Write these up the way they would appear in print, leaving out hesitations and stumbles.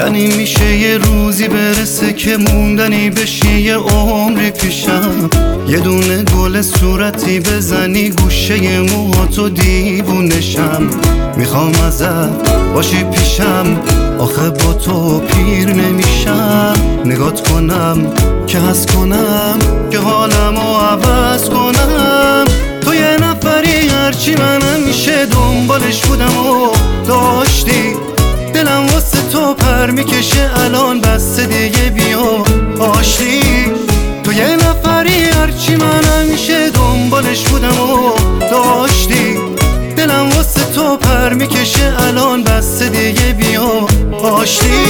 یعنی میشه یه روزی برسه که موندنی بشی یه عمری پیشم، یه دونه گل صورتی بزنی گوشه موهاتو دیوونشم. میخوام ازت باشی پیشم، آخه با تو پیر نمیشم. نگات کنم که حس کنم که حالمو عوض کنم. تو یه نفری هرچی من همیشه دنبالش بودم و داشتی، دلم واسه تو پر میکشه الان بس دیگه بیا آشتی. تو یه نفری هرچی من همیشه دنبالش بودم و داشتی، دلم واسه تو پر میکشه الان بس دیگه بیا آشتی.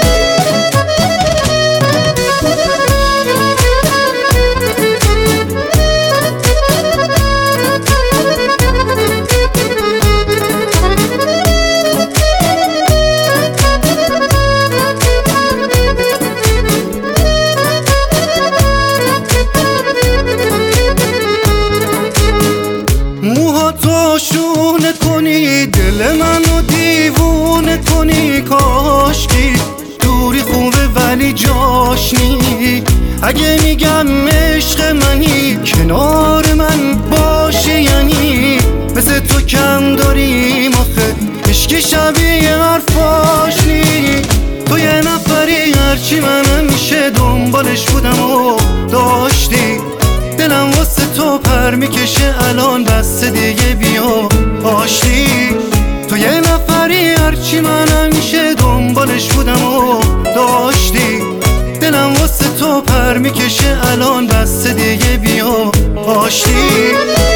تو شونه کنی دل منو دیوونه کنی، کاشکی دوری خوبه ولی جاش نی. اگه میگم عشق منی کنار من باشی، یعنی مثل تو کم داریم آخه عشقی شبیه حرفاش نی. تو یه نفری هرچی من همیشه دنبالش بودم و داشتی، دلم واسه تو پر میکشه الان بس دیگه بیا آشتی. تو یه نفری هرچی من همیشه دنبالش بودم و داشتی، دلم واسه تو پر میکشه الان بس دیگه بیا آشتی.